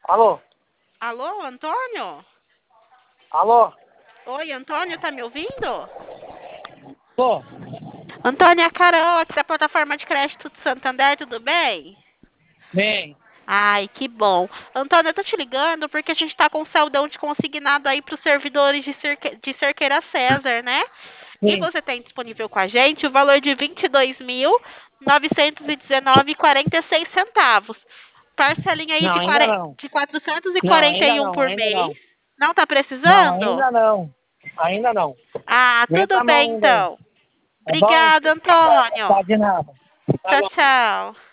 Alô? Alô, Antônio? Alô? Oi, Antônio, tá me ouvindo? Tô. Antônio, é a Carol aqui da plataforma de crédito do Santander, tudo bem? Bem. Ai, que bom. Antônio, eu tô te ligando porque a gente tá com um saldão de consignado aí para os servidores de Cerqueira César, né? E Sim. você tem disponível com a gente o valor de 22.919,46 centavos. Parcelinha aí Não, de, ainda não. de quatrocentos e Não, quarenta ainda e um não, por ainda mês. não. Não tá Não, precisando? ainda não. Ainda não. Ah, Aguenta tudo a mão bem ainda aí. então. Tá bom? Obrigada, Antônio. Tá de nada. Tá Tchau, bom. tchau.